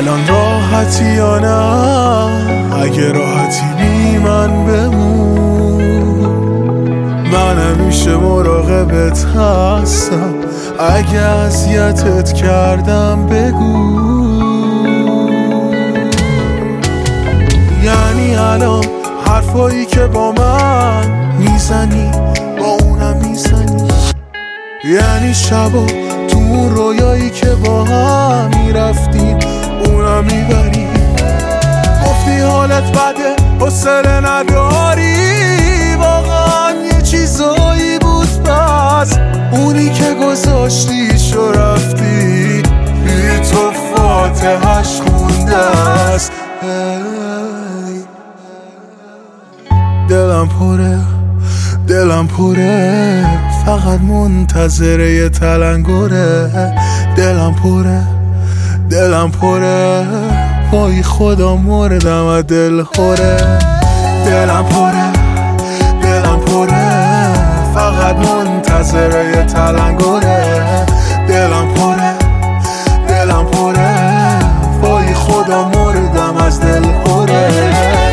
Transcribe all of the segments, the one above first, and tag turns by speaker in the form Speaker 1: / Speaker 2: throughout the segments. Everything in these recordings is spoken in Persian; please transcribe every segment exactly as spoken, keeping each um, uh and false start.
Speaker 1: الان راحتی یا نه؟ اگه راحتی بی من بمون، من همیشه مراقبت هستم، اگه اذیتت کردم بگو. یعنی الان حرفایی که با من میزنی با اونم میزنی، یعنی شبا تو اون رویایی که با هم میرفتیم اونم میبری. گفتی حالت بده حوصله نداری، واقعا یه چیزایی بود بس اونی که گذاشتیش و رفتی بی تو فاتحش خونده است. دلم پره دلم پره فقط منتظر یه تلنگره. دلم پره دلم پره وای خدا مردم از دل خوره. دلم پره دلم پره فقط منتظر یه تلنگره. دلم پره دلم پره وای خدا مردم از دل خوره.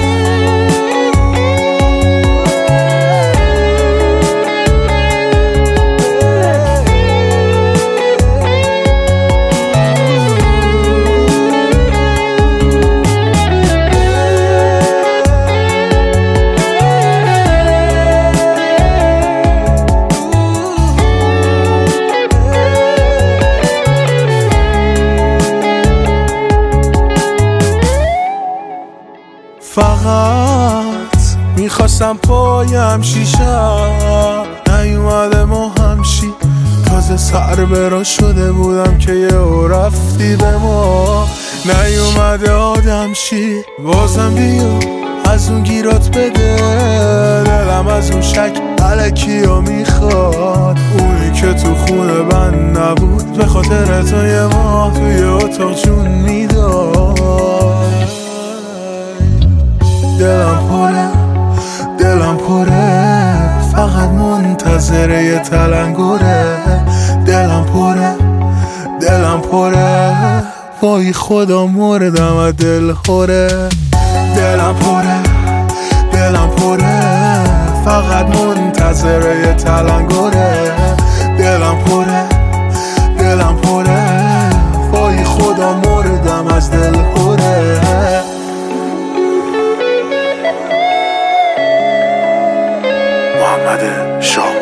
Speaker 1: فقط میخواستم پایم شیشم نیومده ما همشی، تازه سر برا شده بودم که یه رفتی به ما. نیومده آدم شی بازم بیا از اون گیرات بده، دلم از اون شک علکی ها میخواد، اونی که تو خونه بند نبود به خاطر تو یه ماه توی اتاق جون میداد. دلم پره دلم پره فقط منتظر یه تلنگره. دلم پره دلم پره وای خدا مردم از دل خوره. دلم پره دلم پره فقط منتظر یه تلنگره. دلم پره دلم پره وای خدا مردم از دل خوره. محمد شاه